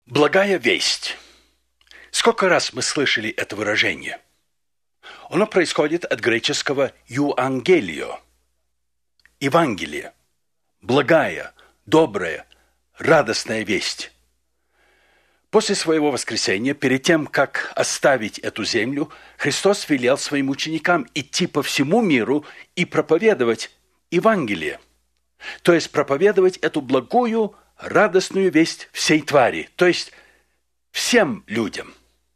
Благая весть. Сколько раз мы слышали это выражение? Оно происходит от греческого «euangeliо» – Евангелие, благая, добрая, радостная весть. После своего воскресения, перед тем, как оставить эту землю, Христос велел своим ученикам идти по всему миру и проповедовать Евангелие, то есть проповедовать эту благую, радостную весть всей твари, то есть всем людям.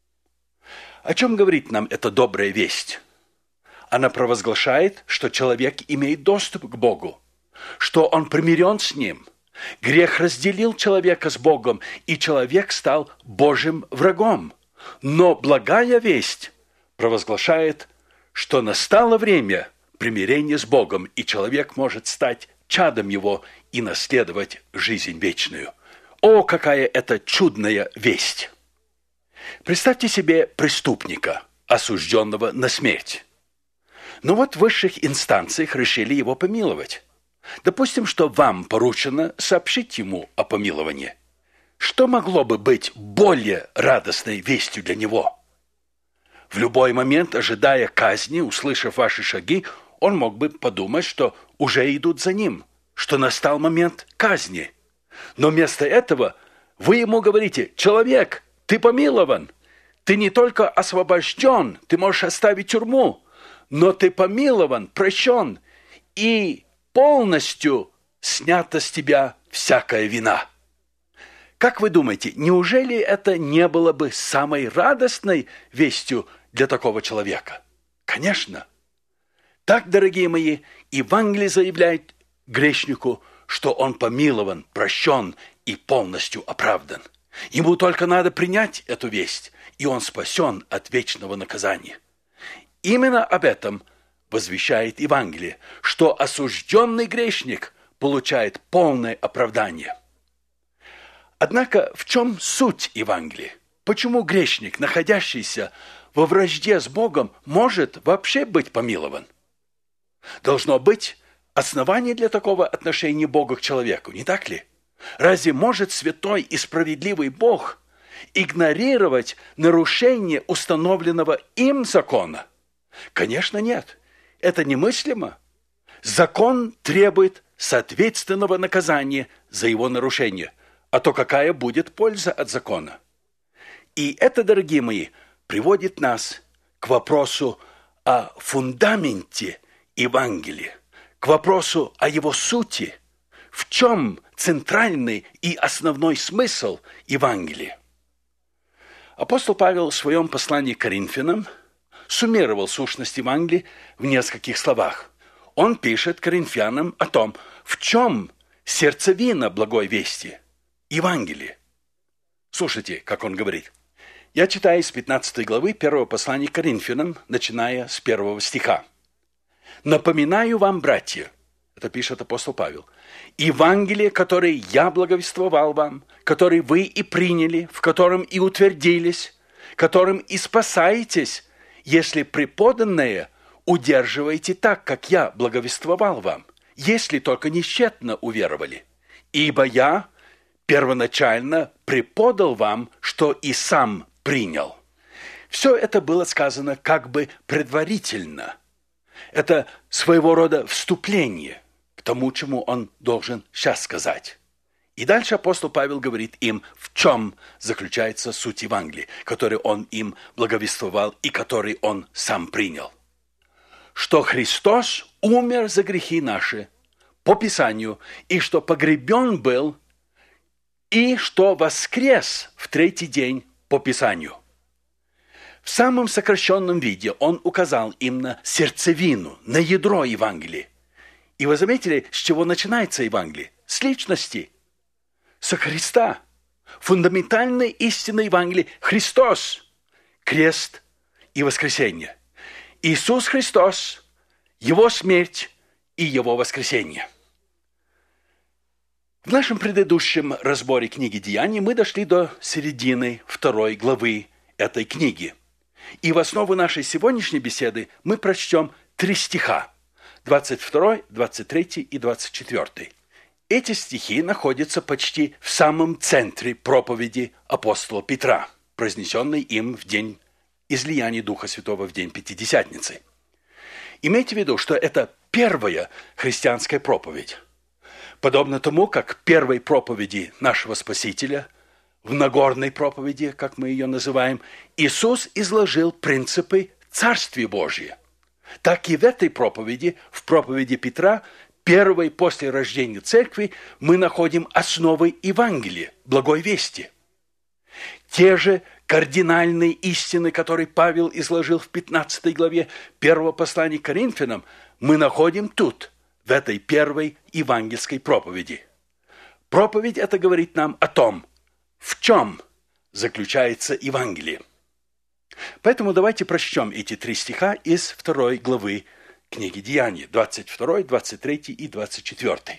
О чем говорит нам эта добрая весть? Она провозглашает, что человек имеет доступ к Богу, что он примирен с Ним. Грех разделил человека с Богом, и человек стал Божьим врагом. Но благая весть провозглашает, что настало время примирения с Богом, и человек может стать чадом Его и наследовать жизнь вечную. О, какая это чудная весть! Представьте себе преступника, осужденного на смерть. Но вот в высших инстанциях решили его помиловать. Допустим, что вам поручено сообщить ему о помиловании. Что могло бы быть более радостной вестью для него? В любой момент, ожидая казни, услышав ваши шаги, он мог бы подумать, что уже идут за ним, что настал момент казни. Но вместо этого вы ему говорите: «Человек, ты помилован, ты не только освобожден, ты можешь оставить тюрьму, но ты помилован, прощен, и полностью снята с тебя всякая вина». Как вы думаете, неужели это не было бы самой радостной вестью для такого человека? Конечно. Так, дорогие мои, Евангелие заявляет грешнику, что он помилован, прощен и полностью оправдан. Ему только надо принять эту весть, и он спасен от вечного наказания. Именно об этом возвещает Евангелие, что осужденный грешник получает полное оправдание. Однако в чем суть Евангелия? Почему грешник, находящийся во вражде с Богом, может вообще быть помилован? Должно быть основание для такого отношения Бога к человеку, не так ли? Разве может святой и справедливый Бог игнорировать нарушение установленного им закона? Конечно, нет. Это немыслимо. Закон требует соответственного наказания за его нарушение. А то какая будет польза от закона? И это, дорогие мои, приводит нас к вопросу о фундаменте Евангелия, к вопросу о его сути. В чем центральный и основной смысл Евангелия? Апостол Павел в своем послании к Коринфянам суммировал сущность Евангелия в нескольких словах. Он пишет коринфянам о том, в чем сердцевина благой вести Евангелия. Слушайте, как он говорит. Я читаю из 15 главы 1 послания к Коринфянам, начиная с 1 стиха. «Напоминаю вам, братья», это пишет апостол Павел, «Евангелие, которое я благовествовал вам, которое вы и приняли, в котором и утвердились, которым и спасаетесь, если преподанное удерживаете так, как я благовествовал вам, если только не тщетно уверовали. Ибо я первоначально преподал вам, что и сам принял». Все это было сказано как бы предварительно. Это своего рода вступление к тому, чему он должен сейчас сказать. И дальше апостол Павел говорит им, в чем заключается суть Евангелия, который он им благовествовал и который он сам принял. Что Христос умер за грехи наши по Писанию, и что погребен был, и что воскрес в третий день по Писанию. В самом сокращенном виде он указал им на сердцевину, на ядро Евангелия. И вы заметили, с чего начинается Евангелие? С личности, со Христа. Фундаментальная истина Евангелия – Христос, крест и воскресение. Иисус Христос, Его смерть и Его воскресение. В нашем предыдущем разборе книги «Деяний» мы дошли до середины 2 главы этой книги. И в основу нашей сегодняшней беседы мы прочтем 3 стиха – 22, 23 и 24. Эти стихи находятся почти в самом центре проповеди апостола Петра, произнесенной им в день излияния Духа Святого, в день Пятидесятницы. Имейте в виду, что это первая христианская проповедь. Подобно тому, как первой проповеди нашего Спасителя, в Нагорной проповеди, как мы ее называем, Иисус изложил принципы Царствия Божия. Так и в этой проповеди, в проповеди Петра, первой после рождения Церкви, мы находим основы Евангелия, Благой Вести. Те же кардинальные истины, которые Павел изложил в 15 главе первого послания к Коринфянам, мы находим тут, в этой первой евангельской проповеди. Проповедь это говорит нам о том, в чем заключается Евангелие. Поэтому давайте прочтем эти 3 стиха из 2 главы книги Деяний, 22, 23 и 24.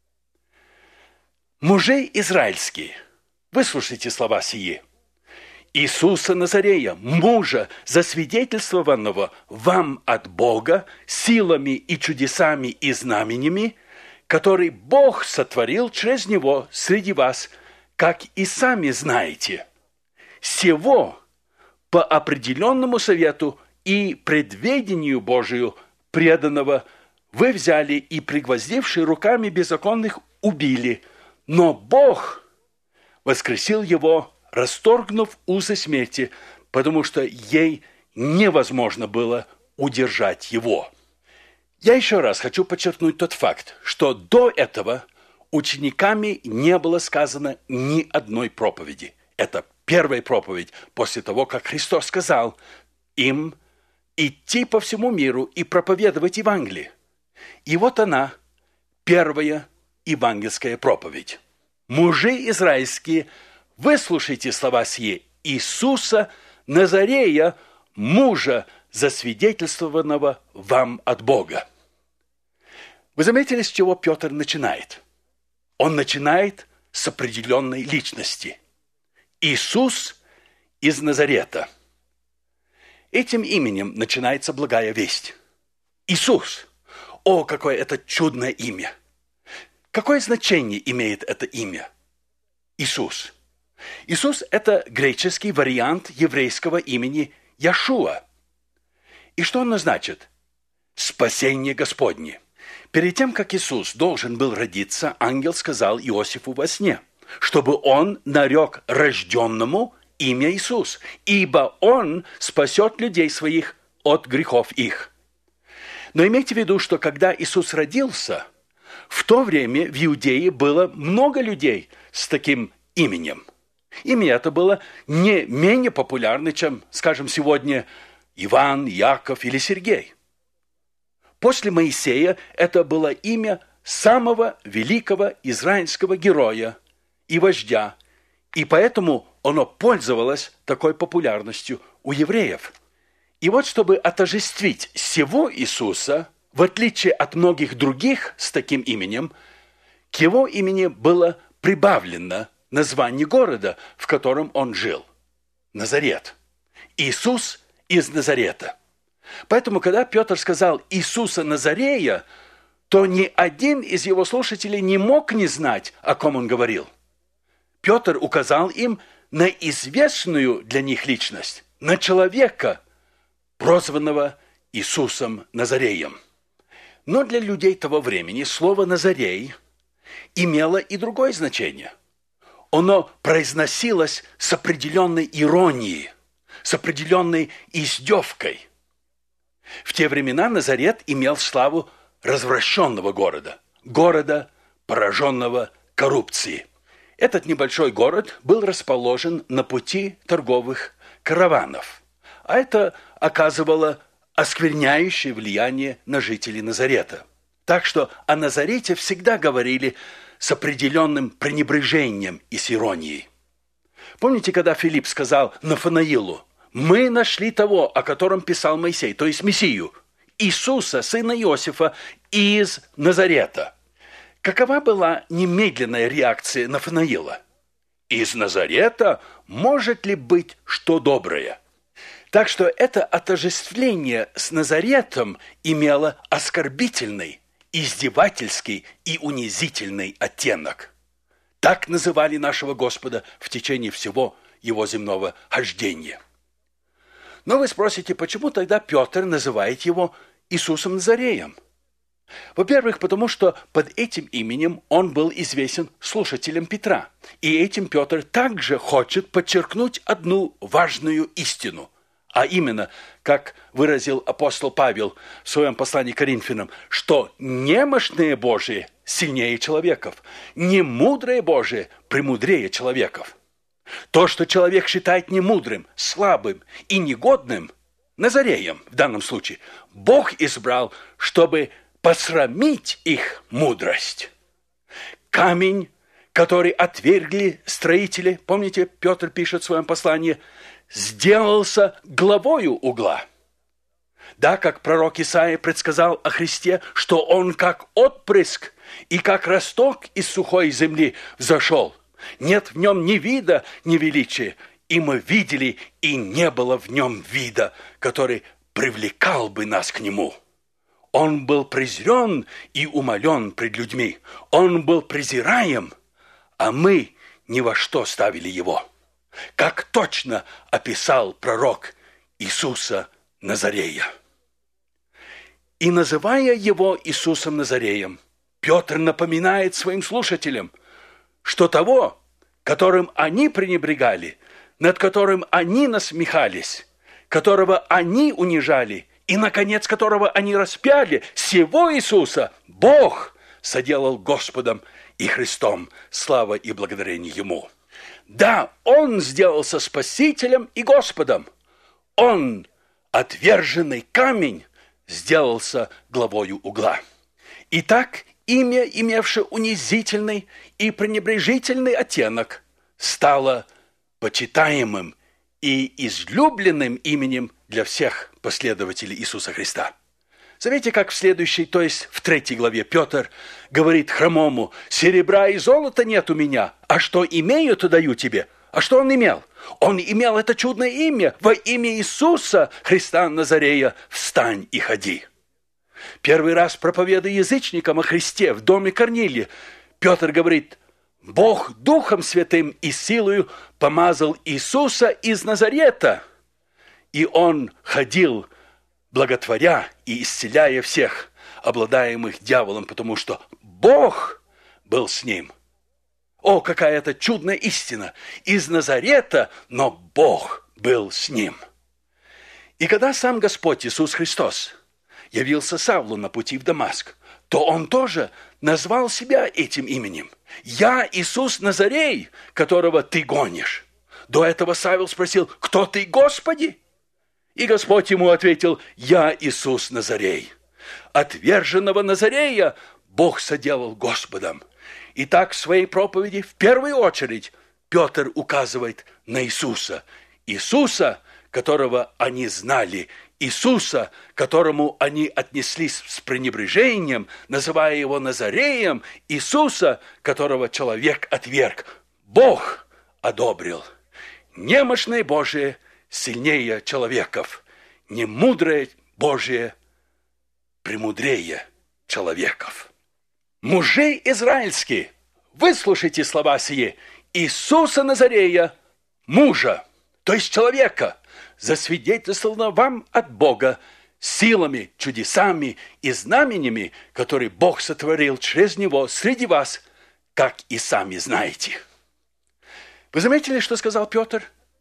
«Мужи израильские, выслушайте слова сии. Иисуса Назарея, мужа, засвидетельствованного вам от Бога силами и чудесами и знаменями, который Бог сотворил через Него среди вас, как и сами знаете. Сего по определенному совету и предведению Божию преданного вы взяли и, пригвоздивши руками беззаконных, убили, но Бог воскресил его, расторгнув узы смерти, потому что ей невозможно было удержать его». Я еще раз хочу подчеркнуть тот факт, что до этого учениками не было сказано ни одной проповеди. Это первая проповедь после того, как Христос сказал им идти по всему миру и проповедовать Евангелие. И вот она, первая евангельская проповедь. «Мужи израильские, выслушайте слова сии Иисуса Назарея, мужа, засвидетельствованного вам от Бога». Вы заметили, с чего Петр начинает? Он начинает с определенной личности. Иисус из Назарета. Этим именем начинается благая весть. Иисус. О, какое это чудное имя! Какое значение имеет это имя? Иисус. Иисус – это греческий вариант еврейского имени Яшуа. И что оно значит? Спасение Господне. Перед тем, как Иисус должен был родиться, ангел сказал Иосифу во сне, чтобы он нарек рожденному имя Иисус, ибо он спасет людей своих от грехов их. Но имейте в виду, что когда Иисус родился, в то время в Иудее было много людей с таким именем. Имя это было не менее популярно, чем, скажем, сегодня Иван, Яков или Сергей. После Моисея это было имя самого великого израильского героя и вождя, и поэтому оно пользовалось такой популярностью у евреев. И вот, чтобы отождествить сего Иисуса, в отличие от многих других с таким именем, к его имени было прибавлено название города, в котором он жил – Назарет. Иисус из Назарета. Поэтому, когда Петр сказал «Иисуса Назарея», то ни один из его слушателей не мог не знать, о ком он говорил. Петр указал им на известную для них личность, на человека, прозванного Иисусом Назареем. Но для людей того времени слово «Назарей» имело и другое значение. Оно произносилось с определенной иронией, с определенной издевкой. В те времена Назарет имел славу развращенного города, города, пораженного коррупцией. Этот небольшой город был расположен на пути торговых караванов, а это оказывало оскверняющее влияние на жителей Назарета. Так что о Назарете всегда говорили с определенным пренебрежением и с иронией. Помните, когда Филипп сказал Нафанаилу: «Мы нашли того, о котором писал Моисей, то есть Мессию, Иисуса, сына Иосифа, из Назарета». Какова была немедленная реакция Нафанаила? «Из Назарета может ли быть что доброе?» Так что это отождествление с Назаретом имело оскорбительный издевательский и унизительный оттенок. Так называли нашего Господа в течение всего его земного хождения. Но вы спросите, почему тогда Петр называет его Иисусом Назареем? Во-первых, потому что под этим именем он был известен слушателям Петра. И этим Петр также хочет подчеркнуть одну важную истину. А именно, как выразил апостол Павел в своем послании к Коринфянам, что немощные Божии сильнее человеков, немудрые Божии премудрее человеков. То, что человек считает немудрым, слабым и негодным, Назареем в данном случае, Бог избрал, чтобы посрамить их мудрость. Камень, который отвергли строители, помните, Петр пишет в своем послании, сделался главою угла. Да, как пророк Исаия предсказал о Христе, что он как отпрыск и как росток из сухой земли взошел. Нет в нем ни вида, ни величия. И мы видели, и не было в нем вида, который привлекал бы нас к нему. Он был презрен и умолен пред людьми. Он был презираем, а мы ни во что ставили его. Как точно описал пророк Иисуса Назарея. И называя его Иисусом Назареем, Петр напоминает своим слушателям, что того, которым они пренебрегали, над которым они насмехались, которого они унижали и, наконец, которого они распяли, сего Иисуса Бог соделал Господом и Христом, слава и благодарение Ему. Да, Он сделался Спасителем и Господом. Он, отверженный камень, сделался главою угла. Итак, имя, имевшее унизительный и пренебрежительный оттенок, стало почитаемым и излюбленным именем для всех последователей Иисуса Христа. Заметьте, как в следующей, то есть в 3 главе Петр говорит хромому: «Серебра и золота нет у меня, а что имею, то даю тебе». А что он имел? Он имел это чудное имя. Во имя Иисуса Христа Назарея встань и ходи. Первый раз проповедуя язычникам о Христе в доме Корнилия, Петр говорит: Бог Духом Святым и силою помазал Иисуса из Назарета. И он ходил, благотворя и исцеляя всех, обладаемых дьяволом, потому что Бог был с ним. О, какая это чудная истина! Из Назарета, но Бог был с ним. И когда сам Господь Иисус Христос явился Савлу на пути в Дамаск, то он тоже назвал себя этим именем. «Я Иисус Назарей, которого ты гонишь». До этого Савел спросил: «Кто ты, Господи?» И Господь ему ответил: «Я Иисус Назарей». Отверженного Назарея Бог соделал Господом. Итак, в своей проповеди в первую очередь Петр указывает на Иисуса. Иисуса, которого они знали, Иисуса, к которому они отнеслись с пренебрежением, называя его Назареем, Иисуса, которого человек отверг, Бог одобрил. Немощное Божие сильнее человеков, немудрое Божие премудрее человеков. Мужи израильские, выслушайте слова сии: Иисуса Назарея, мужа, то есть человека, засвидетельствовано вам от Бога силами, чудесами и знамениями, которые Бог сотворил через Него среди вас, как и сами знаете. Вы заметили, что сказал Петр?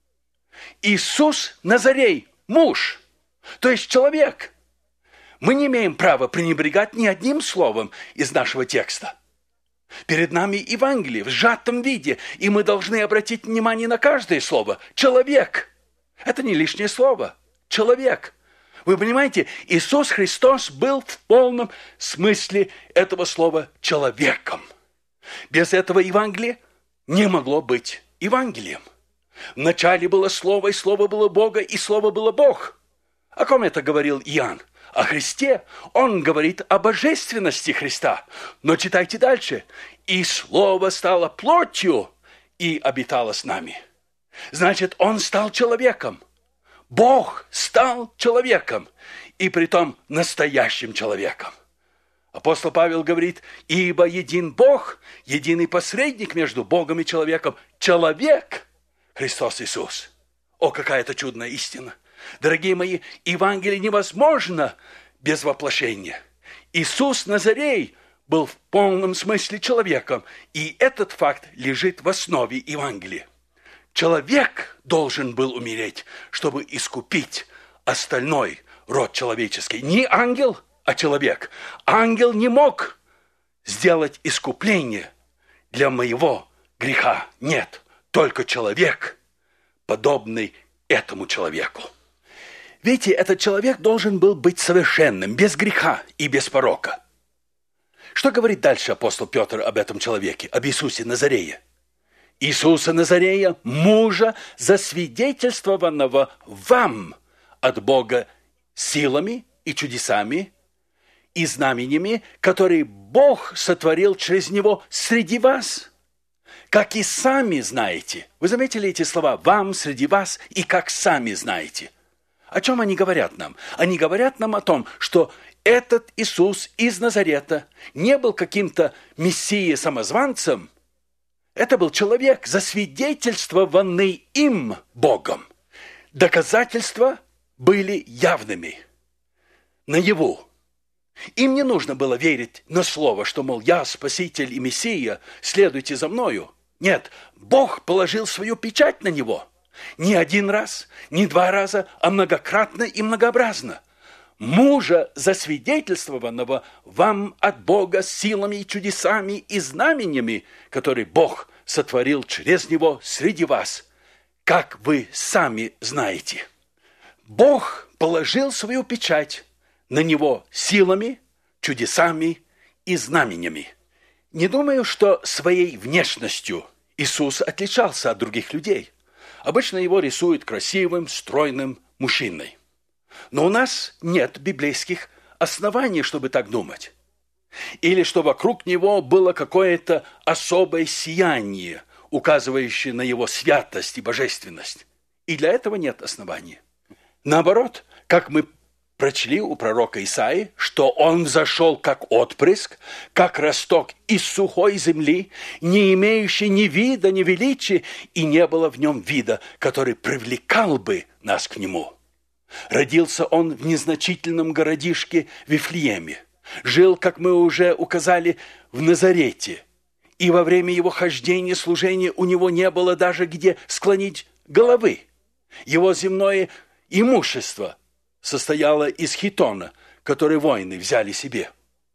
Иисус Назарей, муж, то есть человек. Мы не имеем права пренебрегать ни одним словом из нашего текста. Перед нами Евангелие в сжатом виде, и мы должны обратить внимание на каждое слово. Человек. Это не лишнее слово. Человек. Вы понимаете, Иисус Христос был в полном смысле этого слова человеком. Без этого Евангелия не могло быть Евангелием. Вначале было Слово, и Слово было Бога, и Слово было Бог. О ком это говорил Иоанн? О Христе. Он говорит о божественности Христа. Но читайте дальше. «И Слово стало плотью и обитало с нами». Значит, Он стал человеком. Бог стал человеком. И притом настоящим человеком. Апостол Павел говорит: «Ибо един Бог, единый посредник между Богом и человеком, человек Христос Иисус». О, какая это чудная истина! Дорогие мои, Евангелие невозможно без воплощения. Иисус Назарей был в полном смысле человеком, и этот факт лежит в основе Евангелия. Человек должен был умереть, чтобы искупить остальной род человеческий. Не ангел, а человек. Ангел не мог сделать искупление для моего греха. Нет, только человек, подобный этому человеку. Видите, этот человек должен был быть совершенным, без греха и без порока. Что говорит дальше апостол Петр об этом человеке, об Иисусе Назарее? Иисуса Назарея, мужа, засвидетельствованного вам от Бога силами и чудесами и знамениями, которые Бог сотворил через Него среди вас, как и сами знаете. Вы заметили эти слова? «Вам среди вас» и «как сами знаете». О чем они говорят нам? Они говорят нам о том, что этот Иисус из Назарета не был каким-то мессией-самозванцем. Это был человек, засвидетельствованный им Богом. Доказательства были явными, наяву. Им не нужно было верить на слово, что, мол, я Спаситель и Мессия, следуйте за мною. Нет, Бог положил свою печать на него. Не один раз, не два раза, а многократно и многообразно. Мужа, засвидетельствованного вам от Бога силами и чудесами и знамениями, которые Бог сотворил через него среди вас, как вы сами знаете. Бог положил свою печать на него силами, чудесами и знамениями. Не думаю, что своей внешностью Иисус отличался от других людей. Обычно его рисуют красивым, стройным мужчиной. Но у нас нет библейских оснований, чтобы так думать. Или что вокруг него было какое-то особое сияние, указывающее на его святость и божественность. И для этого нет оснований. Наоборот, как мы прочли у пророка Исаии, что он взошел как отпрыск, как росток из сухой земли, не имеющий ни вида, ни величия, и не было в нем вида, который привлекал бы нас к нему. Родился он в незначительном городишке Вифлееме, жил, как мы уже указали, в Назарете, и во время его хождения, служения у него не было даже где склонить головы. Его земное имущество состояло из хитона, который воины взяли себе.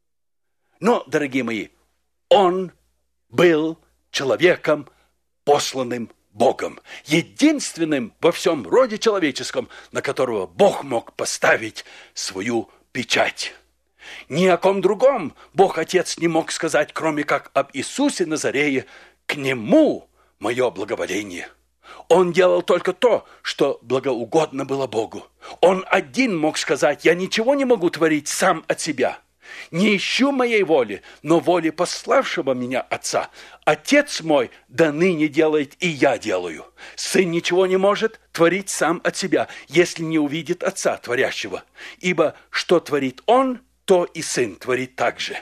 Но, дорогие мои, он был человеком, посланным Богом, единственным во всем роде человеческом, на которого Бог мог поставить свою печать. Ни о ком другом Бог Отец не мог сказать, кроме как об Иисусе Назарее: «К Нему мое благоволение». Он делал только то, что благоугодно было Богу. Он один мог сказать: «Я ничего не могу творить сам от себя. Не ищу моей воли, но воли пославшего меня Отца. Отец мой до ныне делает, и я делаю. Сын ничего не может творить сам от себя, если не увидит Отца творящего. Ибо что творит Он, то и Сын творит так же».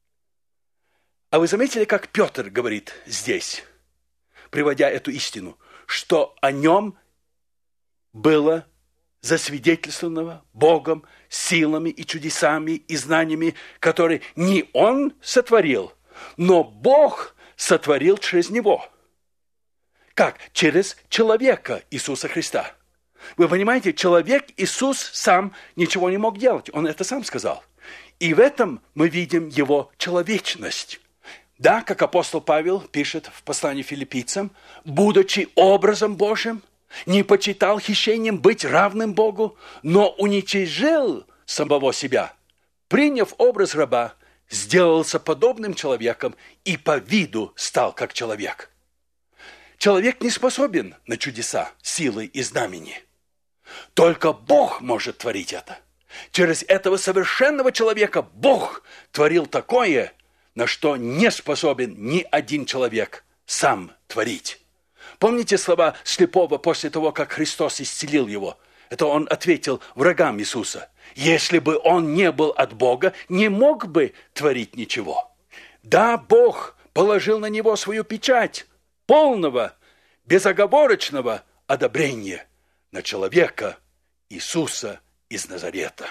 А вы заметили, как Петр говорит здесь, приводя эту истину, что о нем было засвидетельствованного Богом силами и чудесами и знаниями, которые не он сотворил, но Бог сотворил через него. Как? Через человека Иисуса Христа. Вы понимаете, человек Иисус сам ничего не мог делать. Он это сам сказал. И в этом мы видим его человечность. Да, как апостол Павел пишет в послании филиппийцам, будучи образом Божьим, не почитал хищением быть равным Богу, но уничижил самого себя, приняв образ раба, сделался подобным человеком и по виду стал как человек. Человек не способен на чудеса, силы и знамения. Только Бог может творить это. Через этого совершенного человека Бог творил такое, на что не способен ни один человек сам творить. Помните слова слепого после того, как Христос исцелил его? Это он ответил врагам Иисуса. Если бы он не был от Бога, не мог бы творить ничего. Да, Бог положил на него свою печать полного, безоговорочного одобрения на человека Иисуса из Назарета.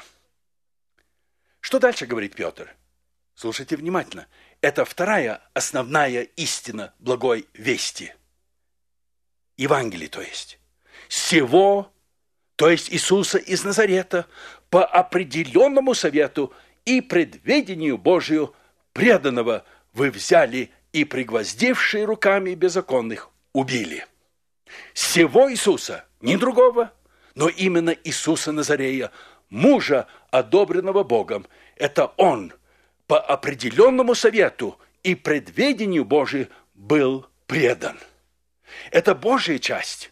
Что дальше говорит Петр? Слушайте внимательно. Это вторая основная истина благой вести. Евангелие, то есть. Сего, то есть Иисуса из Назарета, по определенному совету и предведению Божию преданного вы взяли и, пригвоздившие руками беззаконных, убили. Сего Иисуса, не другого, но именно Иисуса Назарея, мужа, одобренного Богом, это Он по определенному совету и предведению Божию был предан. Это Божья часть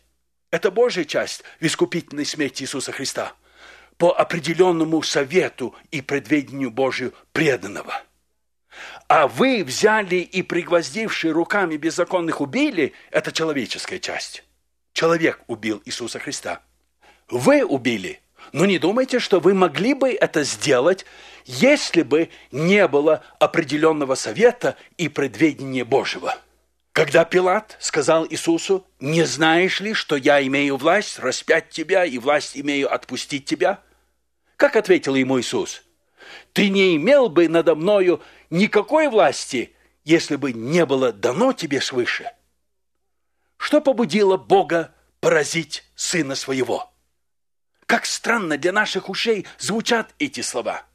в искупительной смерти Иисуса Христа, по определенному совету и предведению Божию преданного. А вы взяли и, пригвоздившие руками беззаконных, убили, это человеческая часть. Человек убил Иисуса Христа. Вы убили, но не думайте, что вы могли бы это сделать, если бы не было определенного совета и предведения Божьего. Когда Пилат сказал Иисусу: «Не знаешь ли, что я имею власть распять тебя и власть имею отпустить тебя?» Как ответил ему Иисус? «Ты не имел бы надо мною никакой власти, если бы не было дано тебе свыше». Что побудило Бога поразить Сына Своего? Как странно для наших ушей звучат эти слова.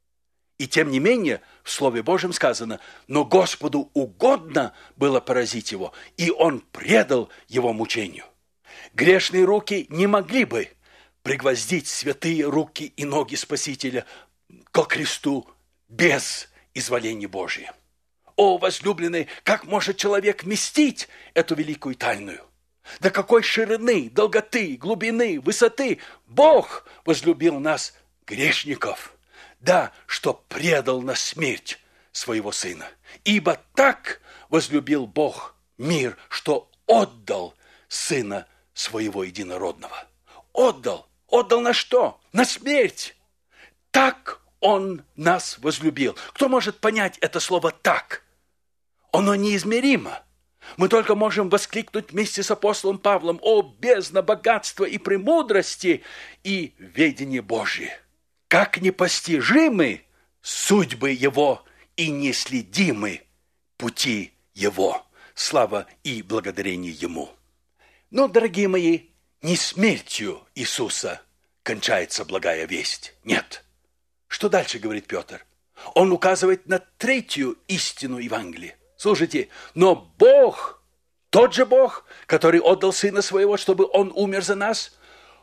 И тем не менее, в Слове Божьем сказано: «Но Господу угодно было поразить его, и Он предал его мучению». Грешные руки не могли бы пригвоздить святые руки и ноги Спасителя ко кресту без изволения Божия. О, возлюбленный, как может человек вместить эту великую тайну? До какой ширины, долготы, глубины, высоты Бог возлюбил нас, грешников, да, что предал на смерть своего Сына. Ибо так возлюбил Бог мир, что отдал Сына Своего Единородного. Отдал на что? На смерть. Так Он нас возлюбил. Кто может понять это слово «так»? Оно неизмеримо. Мы только можем воскликнуть вместе с апостолом Павлом: «О, бездна богатства и премудрости и ведение Божие! Как непостижимы судьбы Его и неследимы пути Его!» Слава и благодарение Ему. Но, дорогие мои, не смертью Иисуса кончается благая весть. Нет. Что дальше говорит Петр? Он указывает на третью истину Евангелия. Слушайте, но Бог, тот же Бог, который отдал Сына Своего, чтобы Он умер за нас,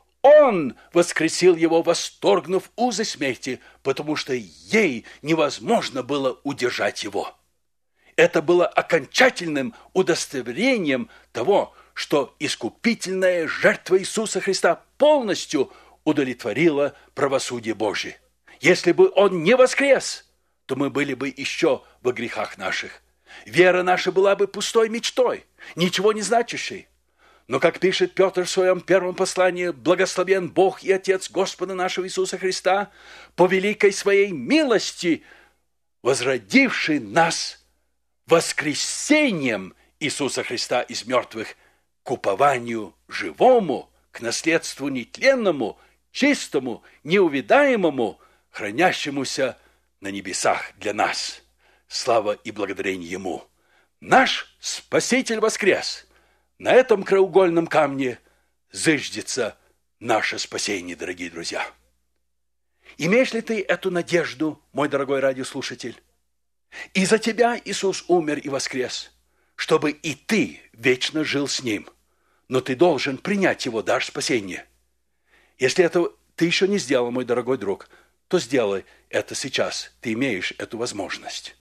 Он воскресил Его, восторгнув узы смерти, потому что ей невозможно было удержать Его. Это было окончательным удостоверением того, что искупительная жертва Иисуса Христа полностью удовлетворила правосудие Божие. Если бы Он не воскрес, то мы были бы еще во грехах наших. Вера наша была бы пустой мечтой, ничего не значащей. Но, как пишет Петр в своем первом послании: «Благословен Бог и Отец Господа нашего Иисуса Христа, по великой Своей милости, возродивший нас воскресением Иисуса Христа из мертвых к упованию живому, к наследству нетленному, чистому, неувидаемому, хранящемуся на небесах для нас». Слава и благодарение Ему. Наш Спаситель воскрес. На этом краеугольном камне зыждется наше спасение, дорогие друзья. Имеешь ли ты эту надежду, мой дорогой радиослушатель? И за тебя Иисус умер и воскрес, чтобы и ты вечно жил с Ним. Но ты должен принять Его дар спасения. Если этого ты еще не сделал, мой дорогой друг, то сделай это сейчас. Ты имеешь эту возможность.